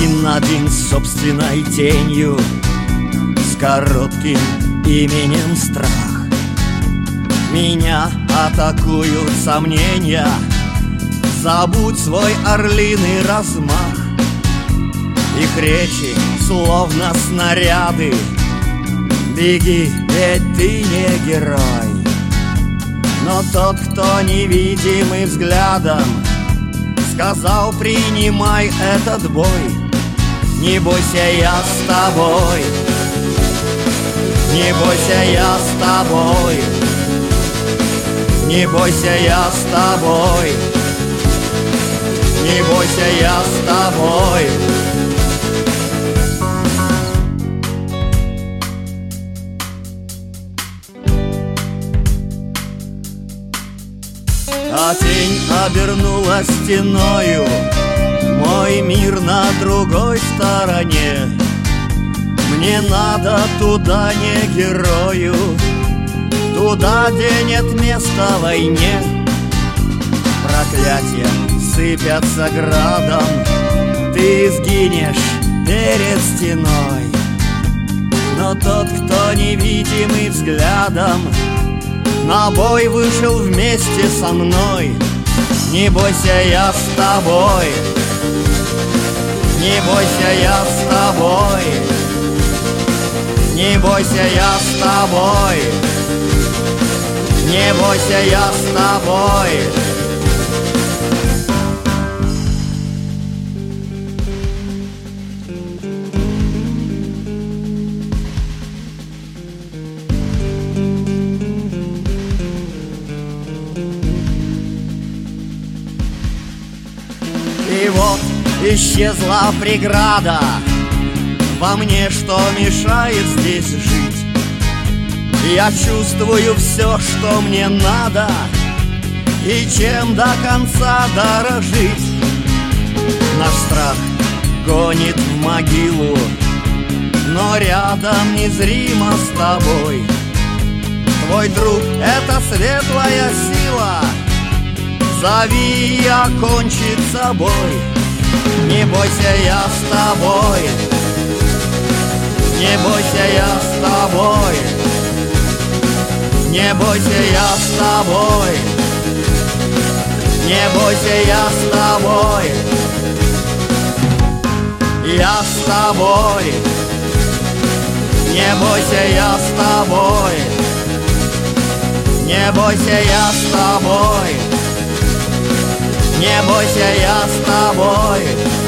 Один на один с собственной тенью, с коротким именем страх. Меня атакуют сомнения, забудь свой орлиный размах. Их речи словно снаряды, беги, ведь ты не герой. Но тот, кто невидимый взглядом сказал: принимай этот бой. Не бойся, я с тобой. Не бойся, я с тобой. Не бойся, я с тобой. Не бойся, я с тобой. А тень обернулась стеною, мой мир на другой стороне. Мне надо туда, не герою, туда, где нет места войне. Проклятия сыпятся градом, ты сгинешь перед стеной. Но тот, кто невидимый взглядом на бой вышел вместе со мной. Не бойся, я с тобой. Не бойся, я с тобой. Не бойся, я с тобой. Не бойся, я с тобой. И вот исчезла преграда во мне, что мешает здесь жить. Я чувствую все, что мне надо, и чем до конца дорожить. Наш страх гонит в могилу, но рядом незримо с тобой. Твой друг — это светлая сила, зови и окончит собой. Не бойся, я с тобой. Не бойся, я с тобой. Не бойся, я с тобой. Не бойся, я с тобой. Я с тобой. Не бойся, я с тобой. Не бойся, я с тобой. Не бойся, я с тобой.